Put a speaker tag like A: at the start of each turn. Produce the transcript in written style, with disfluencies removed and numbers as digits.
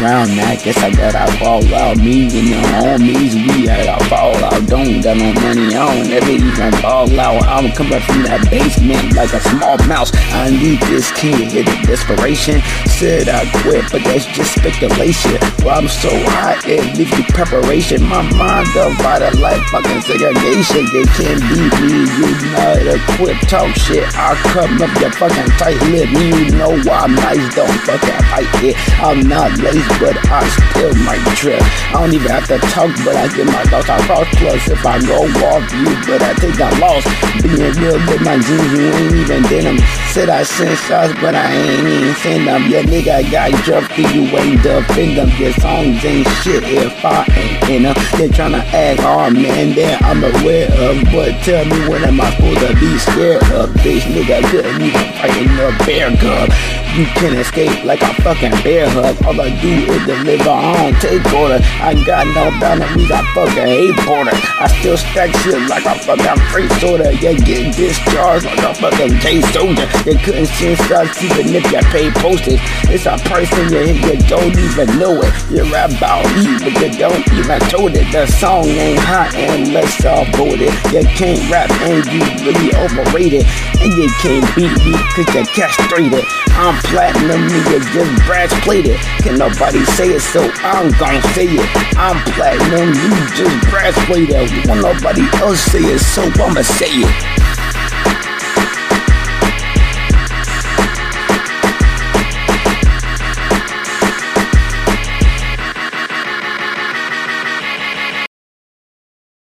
A: around. I guess I gotta fall out. Me and the homies, we gotta fall out. Don't got no money, I don't ever even fall out. I'm coming from that basement like a small mouse. I need this kid, hit a desperation. Said I quit, but that's just speculation. Well, I'm so hot, it leaves me preparation. My mind divided like fucking segregation. They can't beat me, you know to quit talk shit. I'll come up your fucking tight lip. You know I'm nice, don't fucking fight it. I'm not lazy, but I still might trip. I don't even have to talk, but I get my thoughts across. Plus, if I go off you, but I think I lost. Being real with my jeans, you ain't even denim. Said I sent shots, but I ain't even send them. Yeah, nigga got jumped, you ain't defend them. Your songs ain't shit if I ain't in them. They're tryna act hard, man, that I'm aware of. But tell me, what am I supposed to be scared of? Bitch, nigga couldn't even fight in a bear cub. You can escape like a fucking bear hug. All I do is deliver, I don't take order. I got no boundaries, I fucking hate border. I still stack shit like a fucking freight sorter. You get discharged like a fucking J soldier. You couldn't send shots even if you pay postage. It's a person you hit, you don't even know it. You rap about me, but you don't even told it. The song ain't hot unless y'all vote it. You can't rap and you really overrated. And you can't beat me cause you're castrated. I'm platinum, nigga, just brass plated. Can nobody say it, so I'm gon' say it. I'm platinum, you just brass plated. Won't nobody else say it, so I'ma say it.